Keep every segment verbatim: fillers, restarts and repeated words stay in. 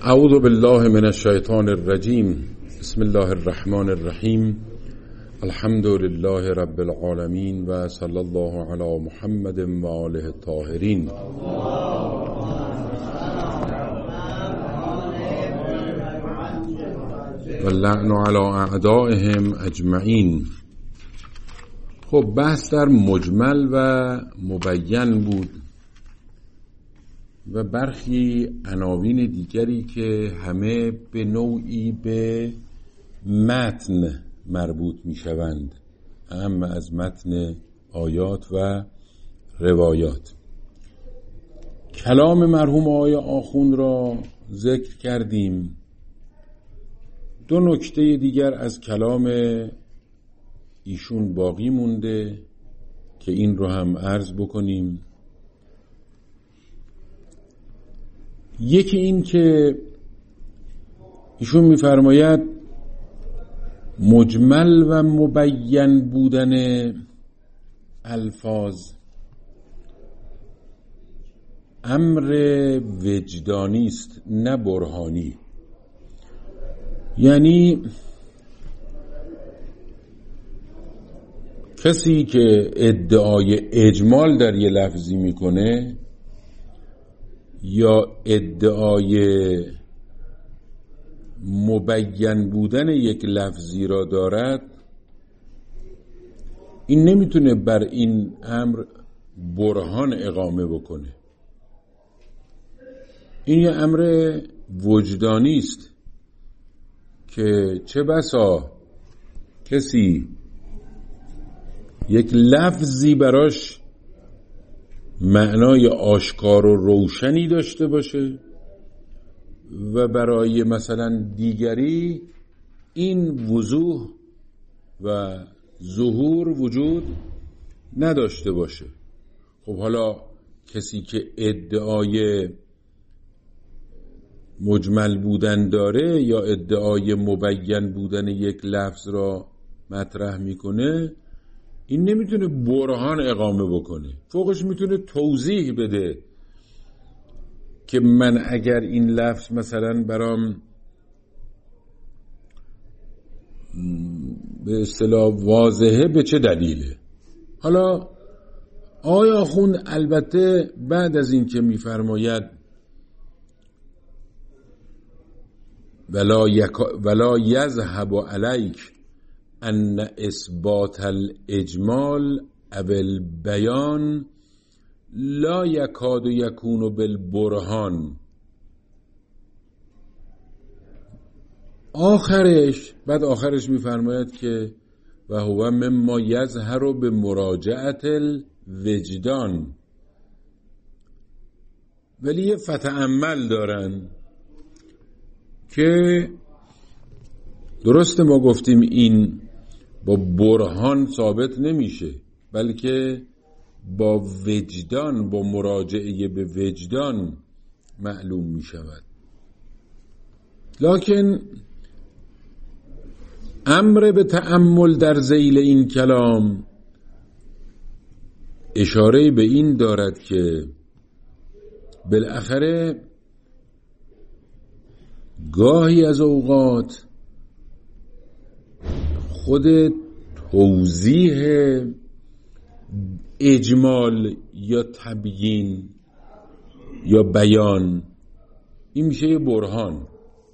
اعوذ بالله من الشیطان الرجیم. بسم الله الرحمن الرحیم. الحمد لله رب العالمین و صلی الله علی محمد و آله الطاهرین. و اللعن علی اعدائهم اجمعین. خب بحث در مجمل و مبین بود و برخی عناوین دیگری که همه به نوعی به متن مربوط می شوند، اما از متن آیات و روایات. کلام مرحوم آقای آخوند را ذکر کردیم. دو نکته دیگر از کلام ایشون باقی مونده که این رو هم عرض بکنیم. یکی این که ایشون می‌فرماید مجمل و مبین بودن الفاظ امر وجدانی است نه برهانی. یعنی کسی که ادعای اجمال در یه لفظی میکنه یا ادعای مبین بودن یک لفظی را دارد، این نمیتونه بر این امر برهان اقامه بکنه. این یه امر وجدانی است که چه بسا کسی یک لفظی براش معنای آشکار و روشنی داشته باشه و برای مثلا دیگری این وضوح و ظهور وجود نداشته باشه. خب حالا کسی که ادعای مجمل بودن داره یا ادعای مبین بودن یک لفظ را مطرح میکنه، این نمیتونه برهان اقامه بکنه، فوقش میتونه توضیح بده که من اگر این لفظ مثلا برام به اصطلاح واضحه به چه دلیله. حالا آقای آخوند البته بعد از این که میفرماید ولا, یک... ولا یذهب علیک ان اثبات الاجمال او البیان لا یکاد یکون بالبرهان، آخرش بعد آخرش میفرماید که و هو مما یظهر به مراجعت الوجدان. ولی یه فتعمل دارن که درسته ما گفتیم این با برهان ثابت نمیشه، بلکه با وجدان، با مراجعه به وجدان معلوم می شود. لکن امر به تأمل در ذیل این کلام اشاره به این دارد که بالاخره گاهی از اوقات خود توضیح اجمال یا تبیین یا بیان این میشه یه برهان.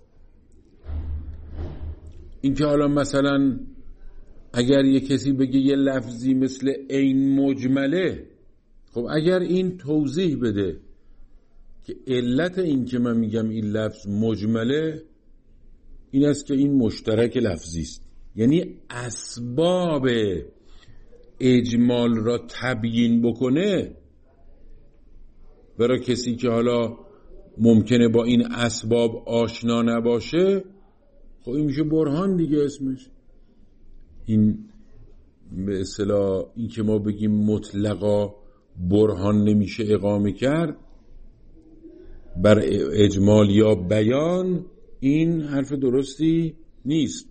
این که حالا مثلا اگر یه کسی بگه یه لفظی مثل عین مجمله، خب اگر این توضیح بده که علت این که من میگم این لفظ مجمله این است که این مشترک لفظی است، یعنی اسباب اجمال را تبیین بکنه برای کسی که حالا ممکنه با این اسباب آشنا نباشه، خب این میشه برهان دیگه اسمش. این به اصطلاح این که ما بگیم مطلقا برهان نمیشه اقامه کرد بر اجمال یا بیان، این حرف درستی نیست.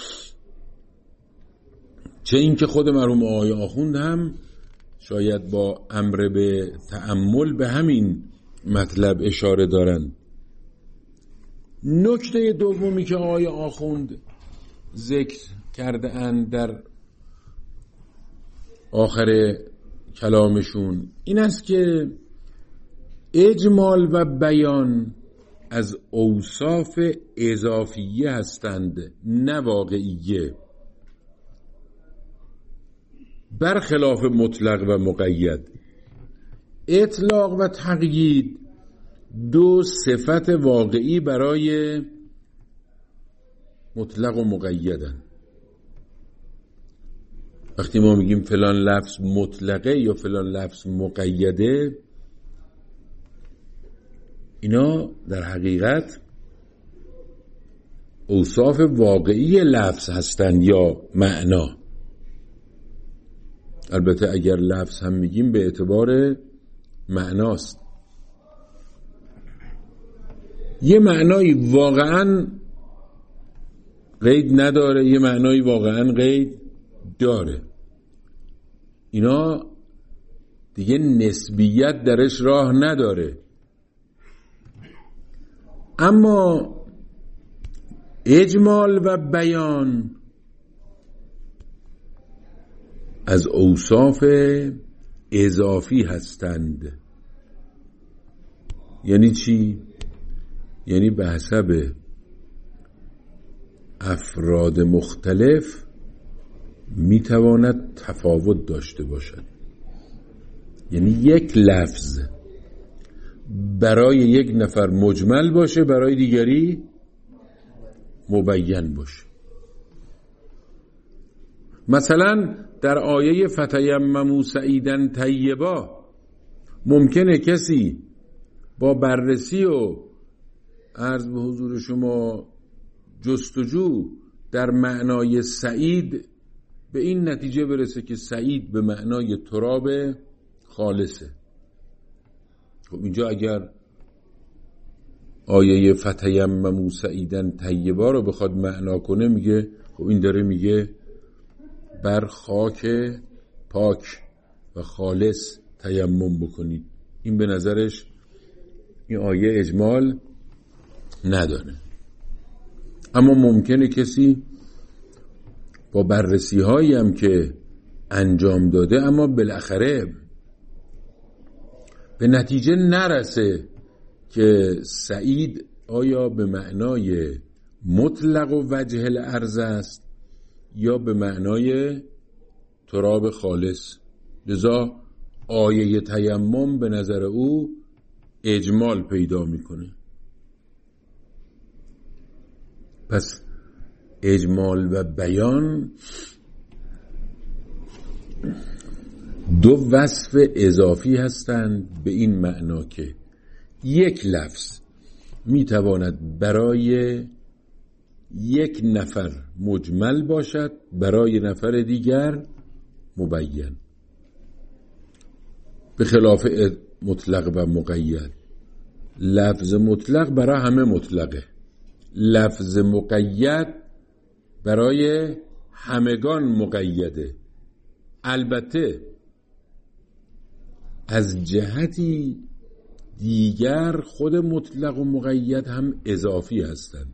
چه این که خود مرحوم آقای آخوند هم شاید با امر به تأمل به همین مطلب اشاره دارند. نکته دومی که آقای آخوند ذکر کرده اند در آخر کلامشون این است که اجمال و بیان از اوصاف اضافیه هستند نه واقعیه، برخلاف مطلق و مقید. اطلاق و تقیید دو صفت واقعی برای مطلق و مقیدن. وقتی ما میگیم فلان لفظ مطلقه یا فلان لفظ مقیده، اینا در حقیقت اوصاف واقعی لفظ هستند یا معنا. البته اگر لفظ هم میگیم به اعتبار معناست. یه معنایی واقعا قید نداره، یه معنایی واقعا قید داره. اینا دیگه نسبیت درش راه نداره. اما اجمال و بیان از اوصاف اضافی هستند. یعنی چی؟ یعنی به حسب افراد مختلف میتواند تفاوت داشته باشد. یعنی یک لفظ برای یک نفر مجمل باشه، برای دیگری مبین باشه. مثلا در آیه فتیمموا صعیدا طیبا ممکنه کسی با بررسی و عرض به حضور شما جستجو در معنای سعید به این نتیجه برسه که سعید به معنای تراب خالصه. خب اینجا اگر آیه فتیمموا صعیدا طیبا رو بخواد معنا کنه، میگه خب این داره میگه بر خاک پاک و خالص تیمم بکنید. این به نظرش این آیه اجمال نداره. اما ممکنه کسی با بررسی هایی هم که انجام داده اما بالاخره به نتیجه نرسه که سعید آیا به معنای مطلق و وجه الارض است یا به معنای تراب خالص. لذا آیه تیمم به نظر او اجمال پیدا میکنه. پس اجمال و بیان دو وصف اضافی هستند به این معنا که یک لفظ میتواند برای یک نفر مجمل باشد، برای نفر دیگر مبین، به خلاف مطلق و مقید. لفظ مطلق برای همه مطلقه، لفظ مقید برای همگان مقیده. البته از جهتی دیگر خود مطلق و مقید هم اضافی هستند.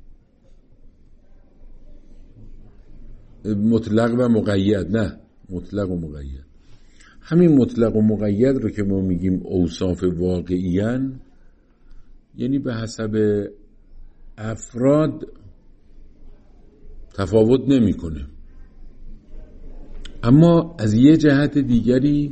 مطلق و مقید نه، مطلق و مقید. همین مطلق و مقید رو که ما میگیم اوصاف واقعیان، یعنی به حسب افراد تفاوت نمیکنه. اما از یه جهت دیگری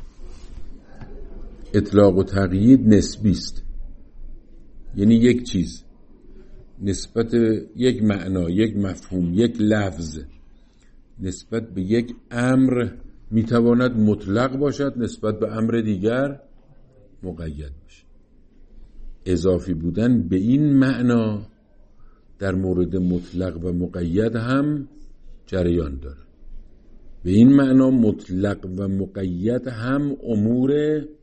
اطلاق و تقیید نسبی است. یعنی یک چیز نسبت یک معنا، یک مفهوم، یک لفظ نسبت به یک امر میتواند مطلق باشد، نسبت به امر دیگر مقید باشد. اضافی بودن به این معنا در مورد مطلق و مقید هم جریان داره. به این معنا مطلق و مقید هم امور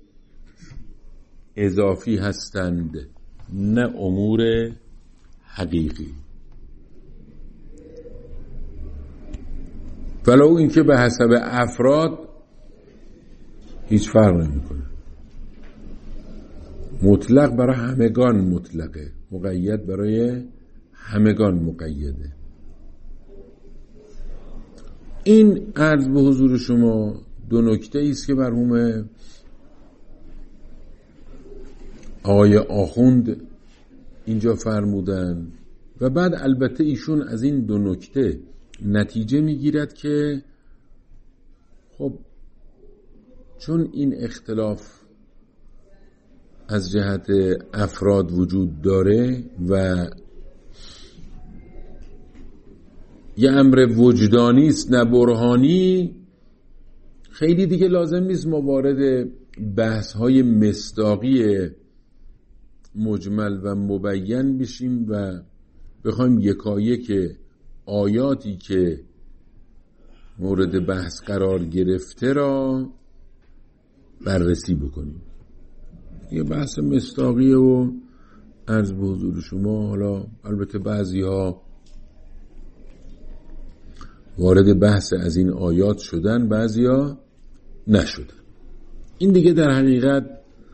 اضافی هستند، نه امور حقیقی. ولو اینکه به حسب افراد هیچ فرق نمیکنه. مطلق برای همگان مطلقه، مقید برای همگان مقیده. این عرض به حضور شما دو نکته است که مرحوم آقای آخوند اینجا فرمودن و بعد البته ایشون از این دو نکته نتیجه میگیرد که خب چون این اختلاف از جهت افراد وجود داره و یه امر وجدانی است نه برهانی، خیلی دیگه لازم نیست ما وارد بحث های مصداقی مجمل و مبین بشیم و بخوایم یکایک آیاتی که مورد بحث قرار گرفته را بررسی بکنیم. یه بحث مصداقیه و عرض به حضور شما، حالا البته بعضی ها وارد بحث از این آیات شدن، بعضی ها نشدن. این دیگه در حقیقت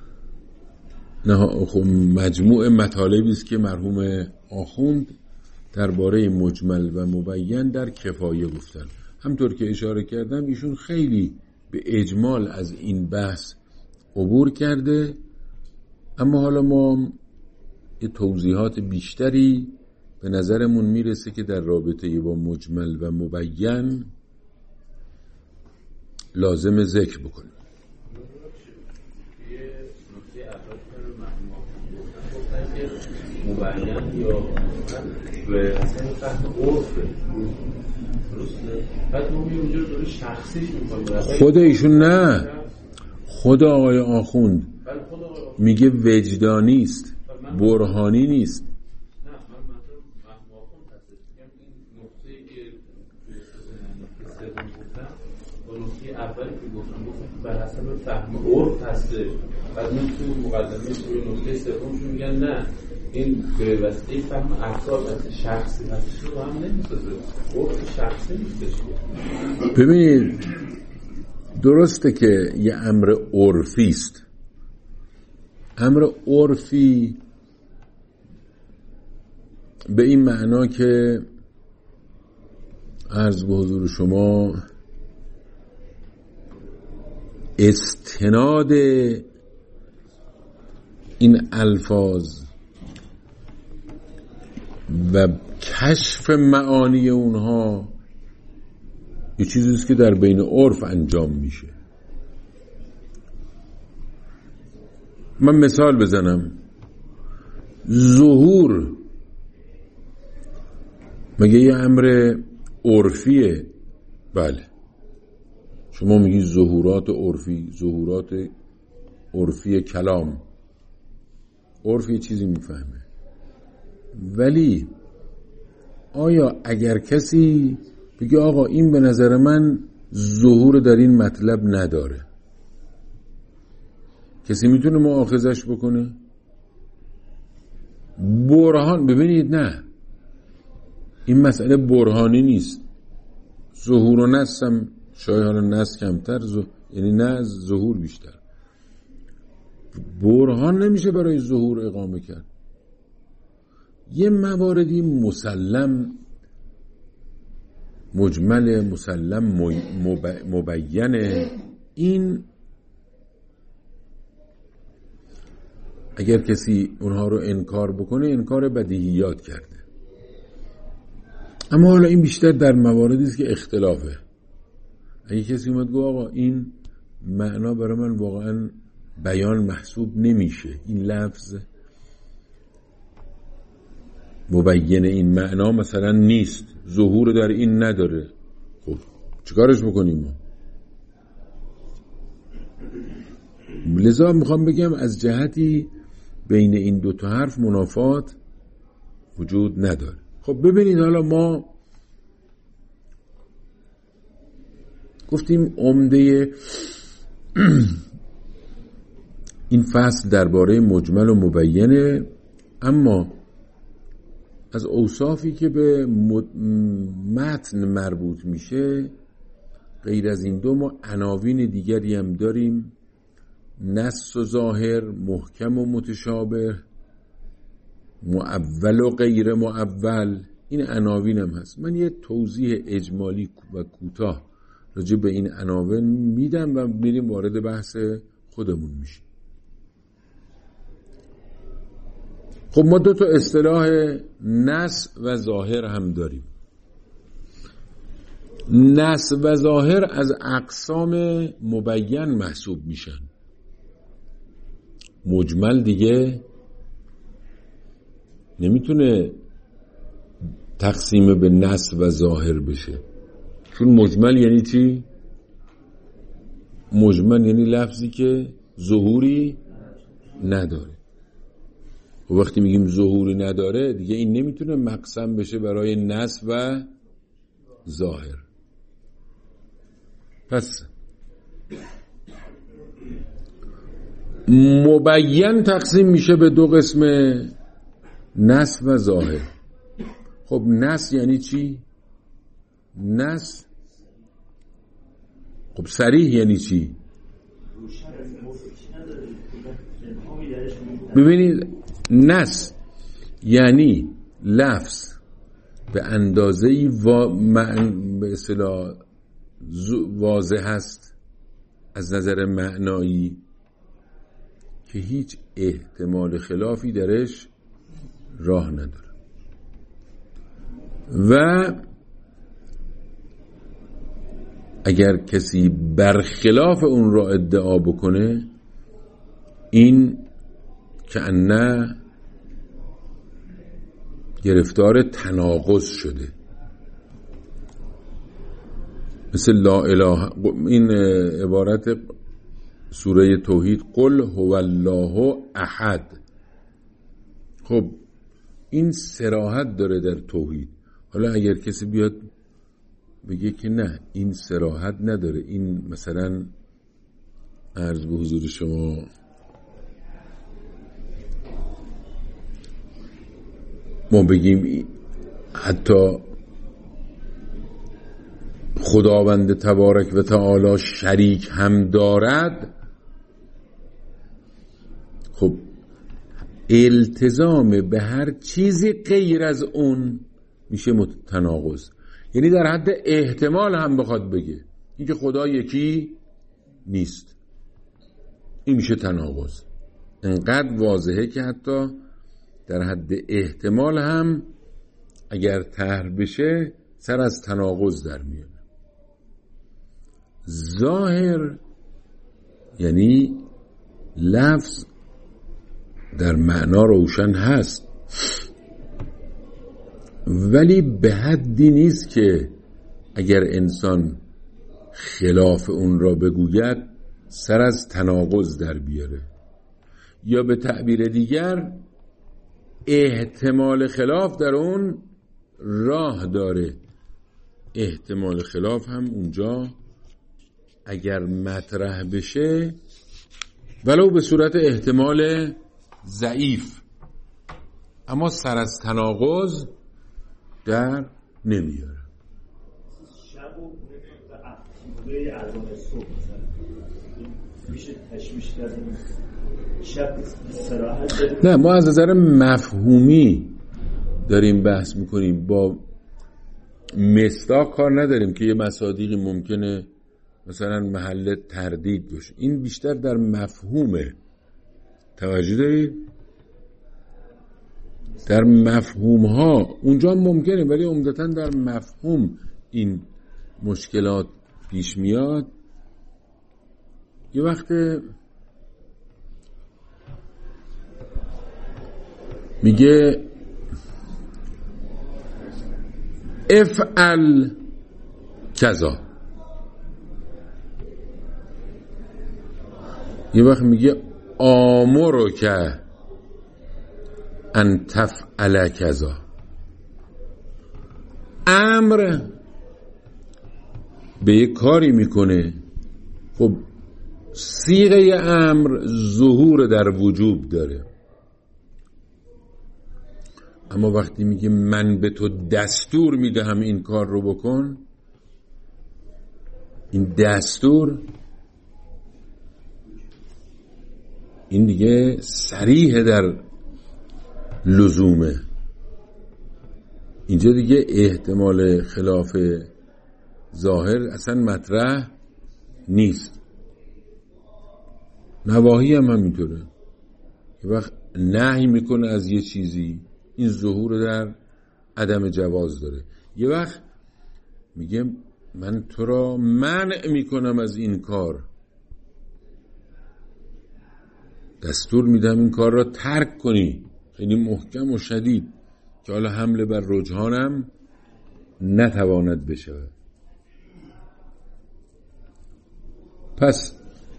مجموع مطالبی است که مرحوم آخوند درباره مجمل و مبین در کفایه گفتن. همطور که اشاره کردم ایشون خیلی به اجمال از این بحث عبور کرده، اما حالا ما یه توضیحات بیشتری به نظرمون میرسه که در رابطه با مجمل و مبین لازم ذکر بکنیم. مبین یا به اصلا فهم عرفه درسته، بعد ما میگیم اونجا داره شخصیش میکنیم. خود ایشون نه، خود آقای آخوند میگه وجدانی است، برهانی نیست. نه من منظورم فهم آخوند هستش، میگم این نقطه‌ای که نقطه سوم گفتم با نقطه اولی که گفتم گفتم بر حسب فهم عرف هستش. بعد من تو مقدمه توی نقطه سومشون میگن نه این به واسطه فهم افراد از شخصی هستش رو هم نمیسازه، عرف شخصی نیستش. ببینید درسته که یه امر عرفی است، امر عرفی به این معنا که عرض به حضور شما استناد این الفاظ و کشف معانی اونها یه چیزیست که در بین عرف انجام میشه. من مثال بزنم، ظهور مگه یه امر عرفیه؟ بله، شما میگی ظهورات عرفی، ظهورات عرفی کلام، عرف یه چیزی میفهمه. ولی آیا اگر کسی بگه آقا این به نظر من ظهور در این مطلب نداره، کسی میتونه مؤاخذش بکنه؟ برهان، ببینید نه، این مسئله برهانی نیست. ظهور و نص هم شاید حالا نص کمتر زه... یعنی نه ظهور بیشتر. برهان نمیشه برای ظهور اقامه کرد. یه مواردی مسلم مجمل مسلم مب... مبینه، این اگر کسی اونها رو انکار بکنه انکار بدیهیات کرده. اما حالا این بیشتر در مواردی است که اختلافه. اگه کسی اومد گفت آقا این معنا برای من واقعا بیان محسوب نمیشه، این لفظ مبین این معنا مثلا نیست، ظهور در این نداره، خب چیکارش بکنیم ما؟ لذا میخوام بگم از جهتی بین این دو تا حرف منافات وجود نداره. خب ببینید حالا ما گفتیم عمده این فصل درباره مجمل و مبینه، اما از اوصافی که به متن مربوط میشه غیر از این دو ما عناوین دیگری هم داریم، نص و ظاهر، محکم و متشابه مؤول و غیر مؤول، این عناوین هم هست. من یه توضیح اجمالی و کوتاه راجع به این عناوین میدم و میریم وارد بحث خودمون میشیم. خب ما دو تا اصطلاح نص و ظاهر هم داریم. نص و ظاهر از اقسام مبین محسوب میشن. مجمل دیگه نمیتونه تقسیم به نص و ظاهر بشه، چون مجمل یعنی چی؟ مجمل یعنی لفظی که ظهوری نداره. و وقتی میگیم ظهوری نداره دیگه این نمیتونه مقسم بشه برای نص و ظاهر. پس مبین تقسیم میشه به دو قسم، نص و ظاهر. خب نص یعنی چی؟ نص خب صریح یعنی چی؟ ببینید نص یعنی لفظ به اندازه‌ای وا... به اصطلاح واضح است از نظر معنایی که هیچ احتمال خلافی درش راه نداره و اگر کسی برخلاف اون را ادعا بکنه این که نه گرفتار تناقض شده. مثل لا اله، این عبارت سوره توحید، قل هو الله احد. خب این صراحت داره در توحید. حالا اگر کسی بیاد بگه که نه این صراحت نداره، این مثلا عرض به حضور شما ما بگیم حتی خداوند تبارک و تعالی شریک هم دارد، خب التزام به هر چیزی غیر از اون میشه تناقض. یعنی در حد احتمال هم بخواد بگه این که خدا یکی نیست، این میشه تناقض. انقدر واضحه که حتی در حد احتمال هم اگر طرح بشه سر از تناقض در میاد. ظاهر یعنی لفظ در معنا روشن هست ولی به حدی نیست که اگر انسان خلاف اون را بگوید سر از تناقض در بیاره، یا به تعبیر دیگر احتمال خلاف در اون راه داره. احتمال خلاف هم اونجا اگر مطرح بشه ولو به صورت احتمال ضعیف، اما سر از تناقض در نمیاره. شب و موقع اذان صبح میشه تشویش کردن. شب استراحت داریم. نه، ما از نظر مفهومی داریم بحث میکنیم، با مصداق کار نداریم که یه مصادیقی ممکنه مثلا محل تردید باشه. این بیشتر در مفهومه. توجه دارید؟ در مفهوم ها اونجا ممکنه، ولی عمدتاً در مفهوم این مشکلات پیش میاد. یه وقت میگه افعل کذا، یه وقت میگه آمرو که ان تفعل کذا. امر به یه کاری میکنه، خب صیغه امر ظهور در وجوب داره، اما وقتی میگه من به تو دستور میدهم این کار رو بکن، این دستور این دیگه صریح در لزومه. اینجا دیگه احتمال خلاف ظاهر اصلا مطرح نیست. نواهی هم همینطوره. یه وقت نهی میکنه از یه چیزی، این ظهور در عدم جواز داره. یه وقت میگه من تو را منع میکنم از این کار، دستور میدم این کار را ترک کنی، خیلی محکم و شدید که حالا حمله بر رجحانم نتواند بشود. پس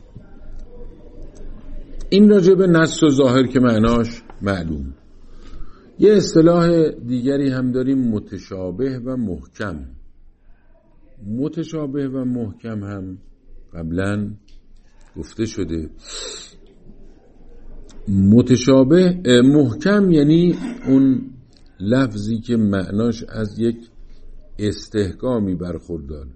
این راجع به نص و ظاهر که معناش معلوم. یه اصطلاح دیگری هم داریم، متشابه و محکم. متشابه و محکم هم قبلا گفته شده. متشابه محکم یعنی اون لفظی که معناش از یک استحکامی برخوردار،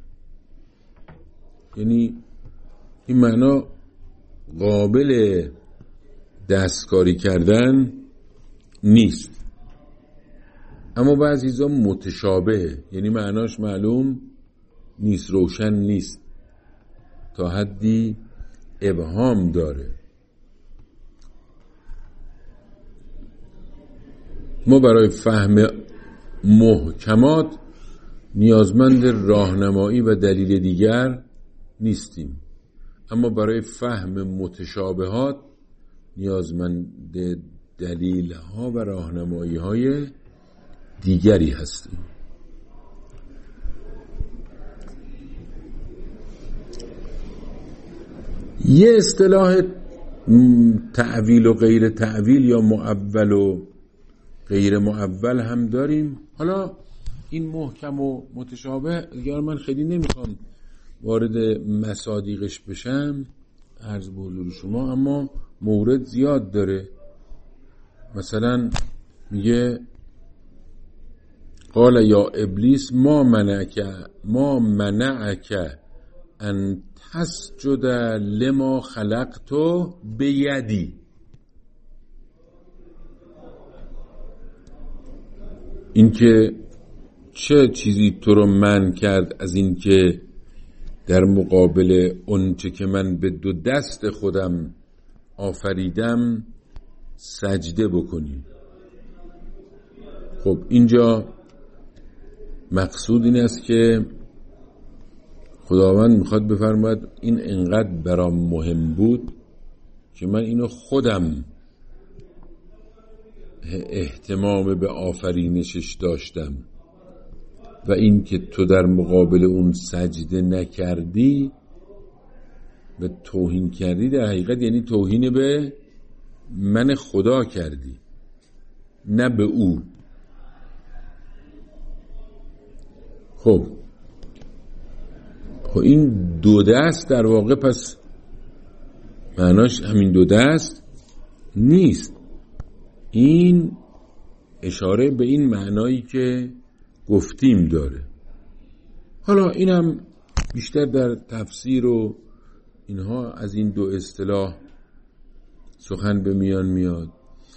یعنی این معنا قابل دستکاری کردن نیست. اما بعضیزا متشابه یعنی معناش معلوم نیست، روشن نیست، تا حدی ابهام داره. ما برای فهم محکمات نیازمند راهنمایی و دلیل دیگر نیستیم، اما برای فهم متشابهات نیازمند دلیل ها و راهنمایی های دیگری هستیم. یه اصطلاح تعویل و غیر تعویل یا مؤول و غیر مؤول هم داریم. حالا این محکم و متشابه دیگر من خیلی نمیخوام وارد مصادیقش بشم عرض به حضور شما، اما مورد زیاد داره. مثلا میگه قال یا ابلیس ما منعک ما منعک ان تسجد لما خلقت بیدی. این که چه چیزی تو رو منع کرد از این که در مقابل اون چه که من به دو دست خودم آفریدم سجده بکنی؟ خب اینجا مقصود این است که خداوند میخواد بفرماید این انقدر برام مهم بود که من اینو خودم اهتمام به آفرینشش داشتم و این که تو در مقابل اون سجده نکردی به توهین کردی، در حقیقت یعنی توهین به من خدا کردی، نه به او. خب خب این دو دست در واقع پس معناش همین دو دست نیست. این اشاره به این معنایی که گفتیم داره. حالا اینم بیشتر در تفسیر و اینها از این دو اصطلاح سخن به میان میاد.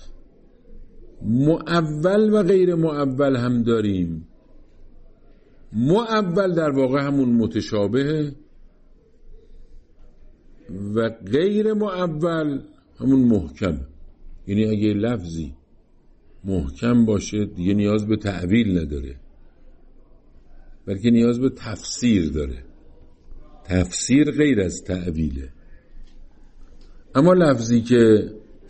مؤول و غیر مؤول هم داریم. مؤول در واقع همون متشابه و غیر مؤول همون محکم. یعنی اگه لفظی محکم باشه دیگه نیاز به تعویل نداره، بلکه نیاز به تفسیر داره. تفسیر غیر از تعویله. اما لفظی که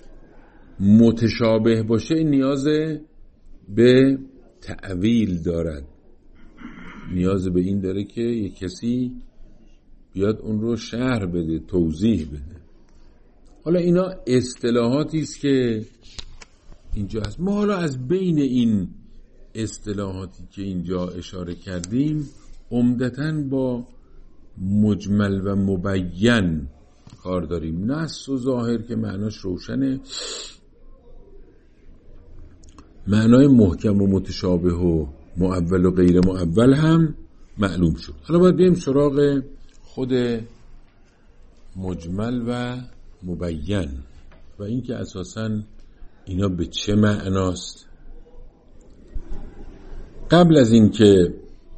متشابه باشه نیاز به تعویل دارد، نیاز به این داره که یک کسی بیاد اون رو شرح بده، توضیح بده. حالا اینا اصطلاحاتی است که اینجا هست. ما حالا از بین این اصطلاحاتی که اینجا اشاره کردیم عمدتاً با مجمل و مبین کار داریم. نص و ظاهر که معناش روشنه، معنای محکم و متشابه و مؤول و غیر مؤول هم معلوم شد. حالا باید بریم سراغ خود مجمل و مبین و این که اساساً اینا به چه معناست؟ قبل از اینکه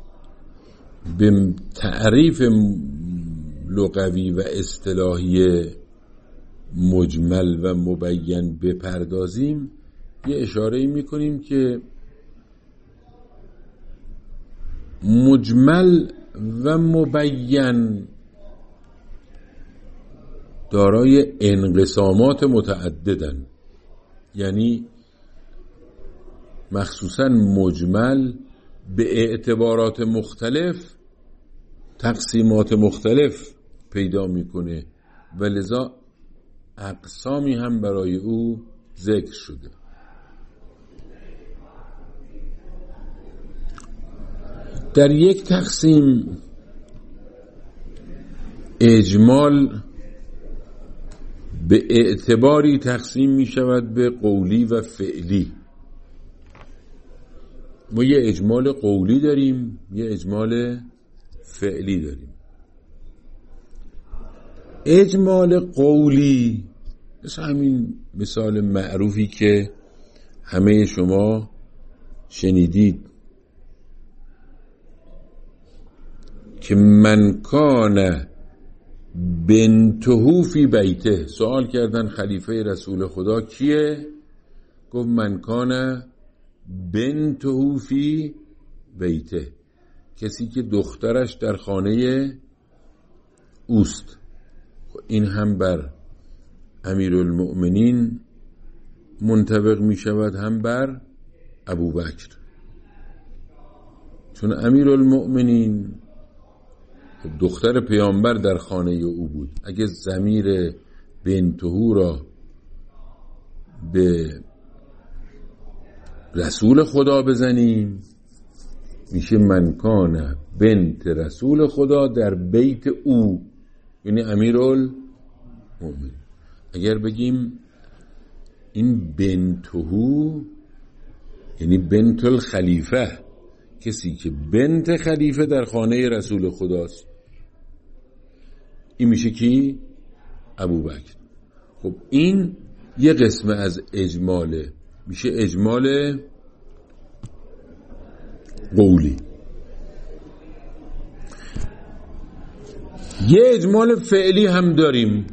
به تعریف لغوی و اصطلاحی مجمل و مبین بپردازیم، یه اشاره میکنیم که مجمل و مبین دارای انقسامات متعددن. یعنی مخصوصا مجمل به اعتبارات مختلف تقسیمات مختلف پیدا میکنه و لذا اقسامی هم برای او ذکر شده. در یک تقسیم اجمال به اعتباری تقسیم می شود به قولی و فعلی. ما یه اجمال قولی داریم، یه اجمال فعلی داریم. اجمال قولی مثل همین مثال معروفی که همه شما شنیدید که من کان بنته فی بیته. سوال کردن خلیفه رسول خدا کیه؟ گفت من کان بنته فی بیته، کسی که دخترش در خانه اوست. این هم بر امیرالمؤمنین منطبق می شود، هم بر ابوبکر، چون امیرالمؤمنین دختر پیامبر در خانه او بود. اگه ضمیر بنته را به رسول خدا بزنیم میشه من کان بنت رسول خدا در بیت او، یعنی امیرالمؤمنین. اگر بگیم این بنته یعنی بنت الخلیفه، کسی که بنت خلیفه در خانه رسول خداست، این میشه کی؟ ابوبکر. خب این یه قسم از اجماله، میشه اجمال قولی. یه اجمال فعلی هم داریم.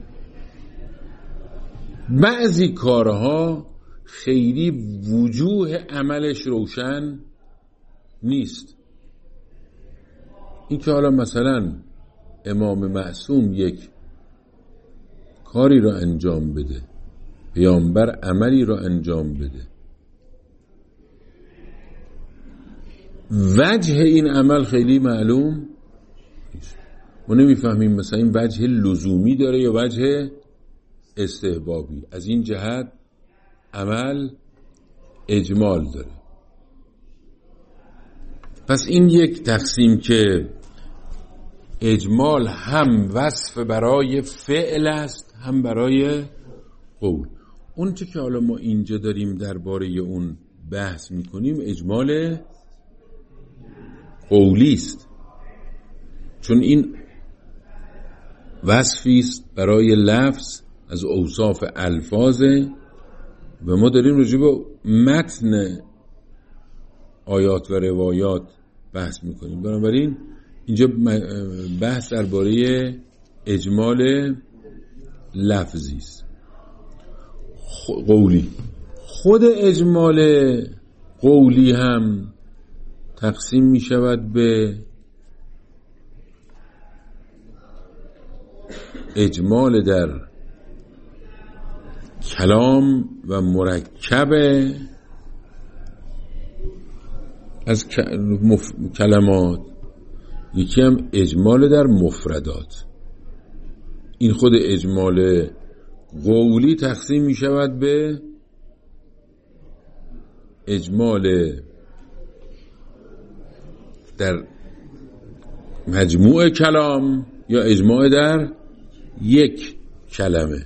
بعضی کارها خیلی وجوه عملش روشن نیست. این که حالا مثلا امام معصوم یک کاری را انجام بده، پیامبر عملی را انجام بده، وجه این عمل خیلی معلوم نیست. ما نمیفهمیم مثلا این وجه لزومی داره یا وجه استحبابی. از این جهت عمل اجمال داره. پس این یک تقسیم که اجمال هم وصف برای فعل است هم برای قول. اون چه که حالا ما اینجا داریم درباره اون بحث میکنیم اجمال قولی است، چون این وصفی است برای لفظ از اوصاف الفاظه و ما داریم راجع به متن آیات و روایات بحث میکنیم. بنابراین اینجا بحث درباره اجمال لفظی است قولی. خود اجمال قولی هم تقسیم می شود به اجمال در کلام و مرکب از کلمات، یکی هم اجمال در مفردات. این خود اجمال قولی تقسیم می شود به اجمال در مجموع کلام یا اجماع در یک کلمه.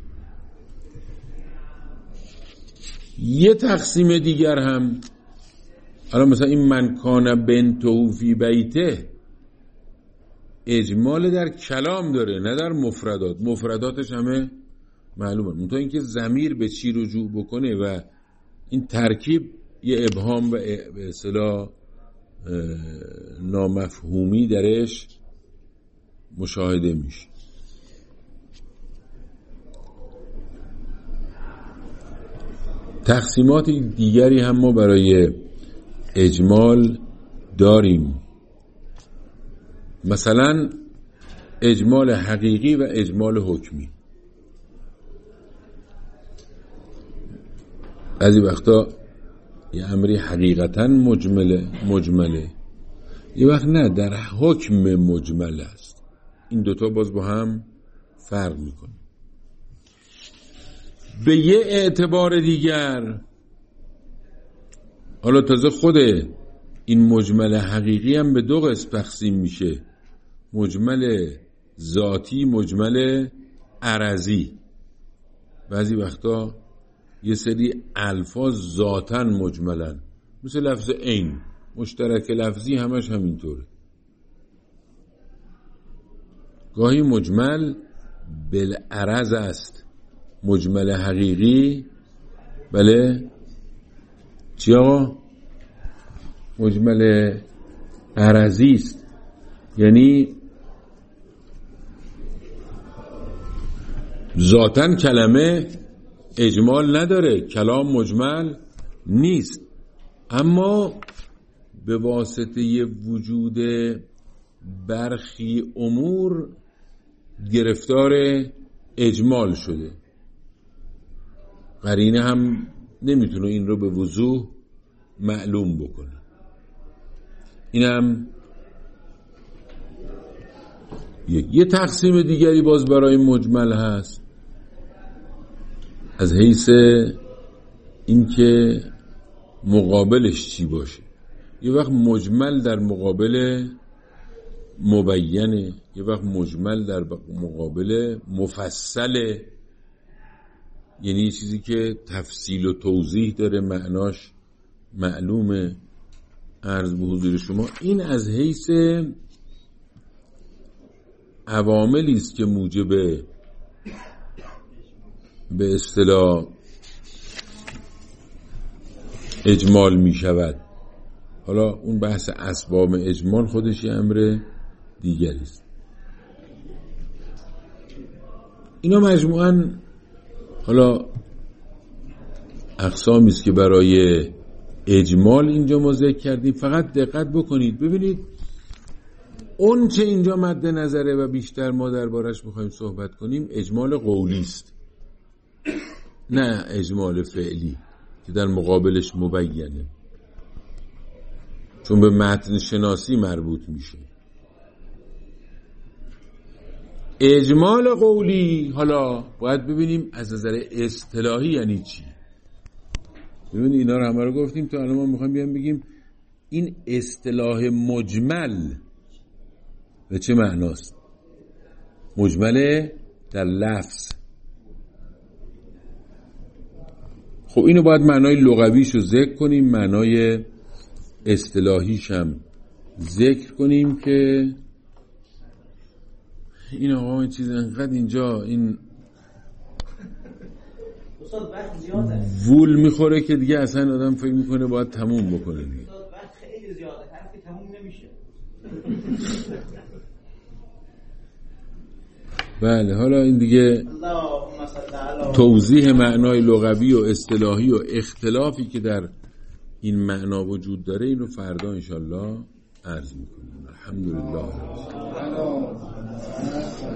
یه تقسیم دیگر هم، حالا مثلا این من کان بنته فی بیته اجمال در کلام داره نه در مفردات. مفرداتش همه معلومه. منتها اینکه ضمیر به چی رجوع بکنه و این ترکیب یه ابهام و به اصطلاح نامفهومی درش مشاهده میشه. تقسیمات دیگری هم ما برای اجمال داریم، مثلا اجمال حقیقی و اجمال حکمی. بعضی وقتا یه امری حقیقتا مجمله مجمله یه وقت نه، در حکم مجمل است. این دوتا باز با هم فرق میکنه. به یه اعتبار دیگر حالا تازه خود این مجمل حقیقی هم به دو قسم تقسیم میشه، مجمل ذاتی، مجمل عرضی. بعضی وقتا یه سری الفاظ ذاتاً مجملن، مثل لفظ عین، مشترک لفظی همش همینطوره. گاهی مجمل بالعرض است، مجمل حقیقی بله چی آقا؟ مجمل عرضی است، یعنی ذاتاً کلمه اجمال نداره، کلام مجمل نیست، اما به واسطه وجود برخی امور گرفتار اجمال شده. قرینه هم نمیتونه این رو به وضوح معلوم بکنه. این هم یه تقسیم دیگری باز برای مجمل هست، از حیث اینکه مقابلش چی باشه. یه وقت مجمل در مقابل مبینه، یه وقت مجمل در مقابل مفصله، یعنی یه چیزی که تفصیل و توضیح داره، معناش معلومه. عرض به حضور شما این از حیث عواملی است که موجب به اصطلاح اجمال می شود. حالا اون بحث اسباب اجمال خودش یه امر دیگری است. اینا مجموعاً حالا اقسامی است که برای اجمال اینجا ما ذکر کردیم. فقط دقت بکنید ببینید اون چه اینجا مد نظره و بیشتر ما دربارش میخوایم صحبت کنیم اجمال قولی است، نه اجمال فعلی که در مقابلش مبینه، چون به متن شناسی مربوط میشه. اجمال قولی حالا باید ببینیم از نظر اصطلاحی یعنی چی. ببینید اینا رو همه رو گفتیم، تا الان ما میخوایم بیان بگیم این اصطلاح مجمل به چه معناست. مجمل در لفظ، خب اینو باید معنای لغویش رو ذکر کنیم، معنای اصطلاحیش هم ذکر کنیم که این آقا این چیز انقدر اینجا این وول میخوره که دیگه اصلا آدم فکر میکنه باید تموم بکنه دیگه. وقت خیلی زیاده، حرفی تموم نمیشه. بله حالا این دیگه توضیح معنای لغوی و اصطلاحی و اختلافی که در این معنا وجود داره اینو فردا انشالله عرض میکنیم. الحمدلله.